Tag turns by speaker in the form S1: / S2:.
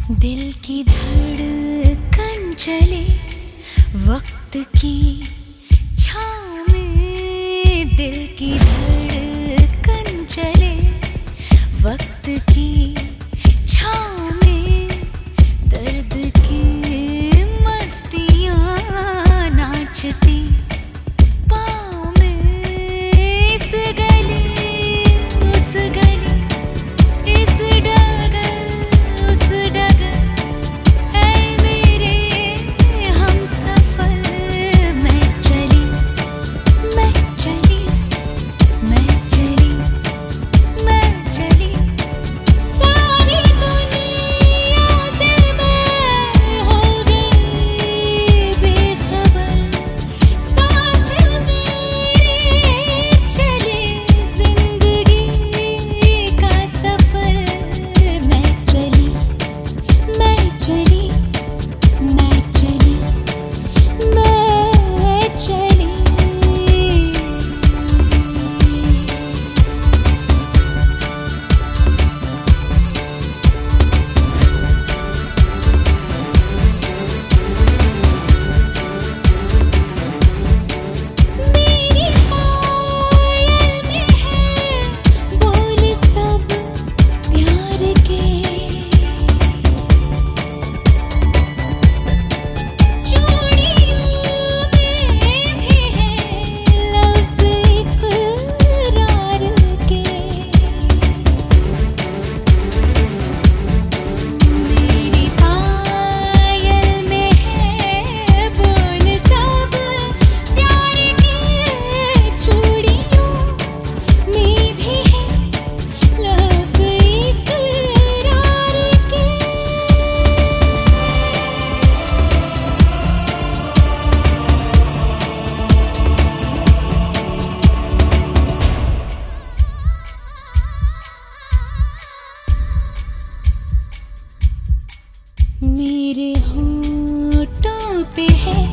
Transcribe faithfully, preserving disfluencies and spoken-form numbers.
S1: दिल की धड़कन चले वक्त की छाँव में, दिल की धड़कन चले वक्त की छाँव में, दर्द की मस्तियाँ नाचती पाँव में, इस गली उस गली, इस डगर उस डगर, ऐ मेरे हमसफर, मैं चली मैं चली मैं चली मैं चली, सारी दुनिया से मैं हो गई बेखबर, साथ मेरे चले जिंदगी का सफर, मैं चली मैं चली मैं चली मैं चली। मेरी पायल में है बोल सब प्यार के, चूड़ियों में भी है लफ्ज़ इक़रार के, मेरी पायल में है बोल सब प्यार के, चूड़ियों में भी है लफ्ज़ इक़रार के। मेरे होठों पे है